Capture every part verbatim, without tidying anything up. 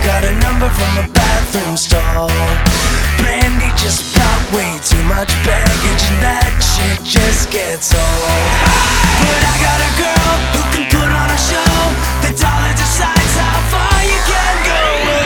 got a number from a bathroom stall. Brandy just brought way too much baggage, and that shit just gets old. But I got a girl who can put on a show. The dollar decides how far you can go.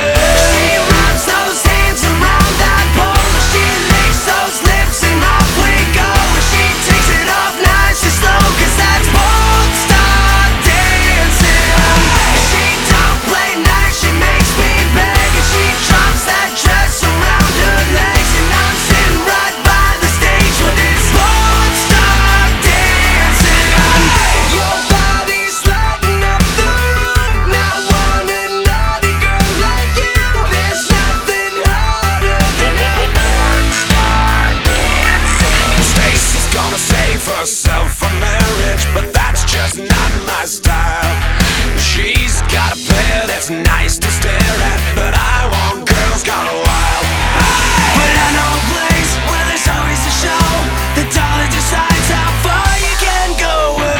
She wraps those hands around that pole. She licks those lips and off we go. She takes it off nice and slow, cause that's won't stop dancing. She don't play nice, she makes me beg, and she drops that dress around her legs, and I'm sitting right by the stage with this won't stop dancing. Your body's lighting up the room. Now want a naughty girl like you. There's nothing harder than a won't stop dancing. Stacy's gonna save herself for marriage, but that's just not my style. She's got a pair that's nice to stare at, but I want girls gone wild. But I know a place where there's always a show. The dollar decides how far you can go.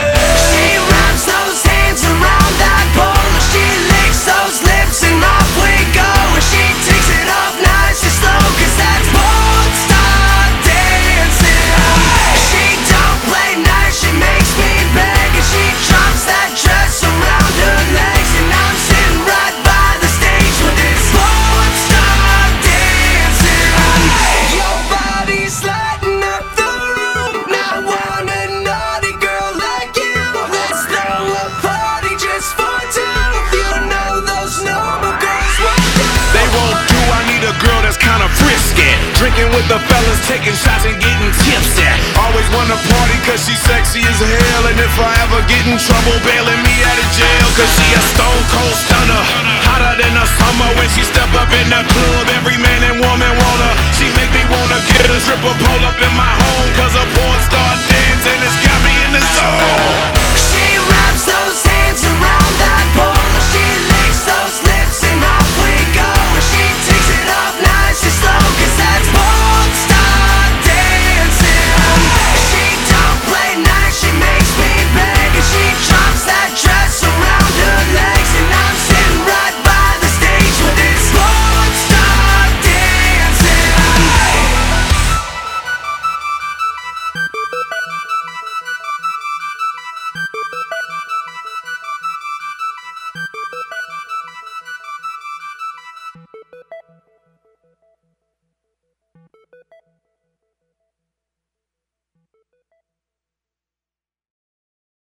She wraps those hands around that pole. She licks those lips and off we go. She takes it off nice and slow, cause that's won't stop dancing. She don't play nice, she makes me beg, and she drops that dress around her legs, and I'm sitting right by the stage with this won't stop dancing. Your body's lighting up the room. Now want a naughty girl like you. Let's throw a party just for two. You know those normal girls won't do. They won't do, I need a girl that's kinda frisky. Drinking with the fellas, taking shots and getting tipsy. Always wanna party cause she's sexy as hell, and if I ever get in trouble, bailing me out of jail. Cause she a stone cold stunner, hotter than the summer. When she step up in the club, every man and woman want her. She make me wanna get a stripper pole up in my home, cause a porn star dance and it's got me in the zone. She wraps those hands around that pole. She licks those lips and off we go. She takes it off nice and slow, cause that's won't stop dancing. She don't play nice, she makes me beg, and she drops that dress around her legs, and I'm sitting right by the stage with this won't stop dancing.